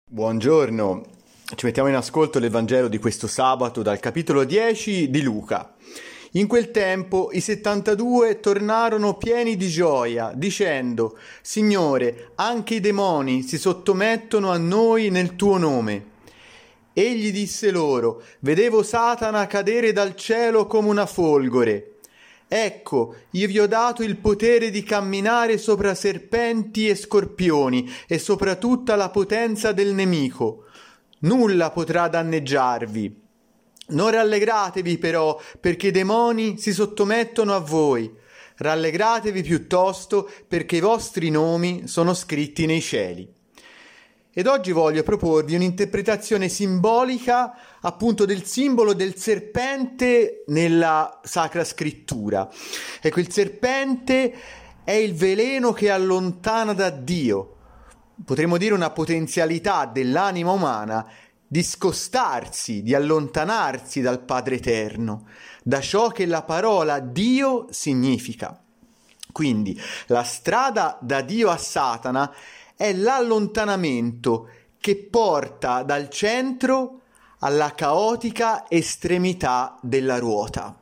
Buongiorno, ci mettiamo in ascolto l'Evangelo di questo sabato dal capitolo 10 di Luca. In quel tempo i 72 tornarono pieni di gioia, dicendo: Signore, anche i demoni si sottomettono a noi nel tuo nome. Egli disse loro: Vedevo Satana cadere dal cielo come una folgore. Ecco, io vi ho dato il potere di camminare sopra serpenti e scorpioni e sopra tutta la potenza del nemico. Nulla potrà danneggiarvi. Non rallegratevi però perché i demoni si sottomettono a voi. Rallegratevi piuttosto perché i vostri nomi sono scritti nei cieli. Ed oggi voglio proporvi un'interpretazione simbolica appunto del simbolo del serpente nella Sacra Scrittura. Ecco, il serpente è il veleno che allontana da Dio. Potremmo dire una potenzialità dell'anima umana di scostarsi, di allontanarsi dal Padre Eterno, da ciò che la parola Dio significa. Quindi la strada da Dio a Satana è l'allontanamento che porta dal centro alla caotica estremità della ruota.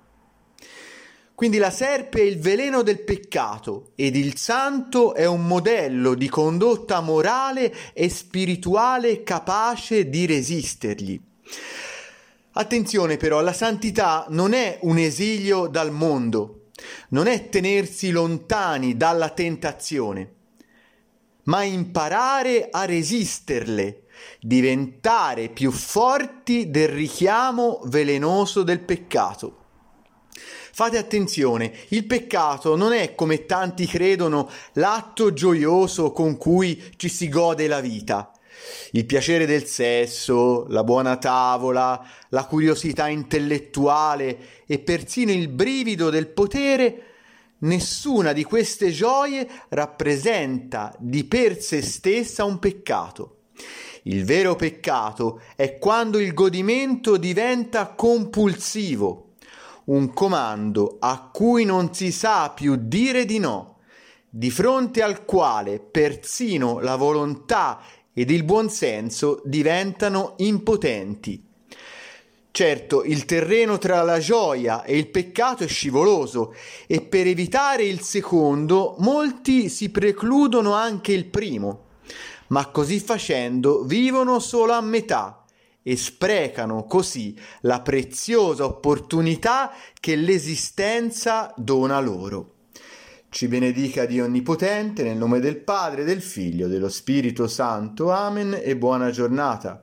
Quindi la serpe è il veleno del peccato ed il santo è un modello di condotta morale e spirituale capace di resistergli. Attenzione però, la santità non è un esilio dal mondo, non è tenersi lontani dalla tentazione, ma imparare a resisterle, diventare più forti del richiamo velenoso del peccato. Fate attenzione, il peccato non è, come tanti credono, l'atto gioioso con cui ci si gode la vita. Il piacere del sesso, la buona tavola, la curiosità intellettuale e persino il brivido del potere. Nessuna di queste gioie rappresenta di per sé stessa un peccato. Il vero peccato è quando il godimento diventa compulsivo, un comando a cui non si sa più dire di no, di fronte al quale persino la volontà ed il buonsenso diventano impotenti. Certo, il terreno tra la gioia e il peccato è scivoloso e per evitare il secondo molti si precludono anche il primo, ma così facendo vivono solo a metà e sprecano così la preziosa opportunità che l'esistenza dona loro. Ci benedica Dio Onnipotente, nel nome del Padre, del Figlio e dello Spirito Santo. Amen e buona giornata.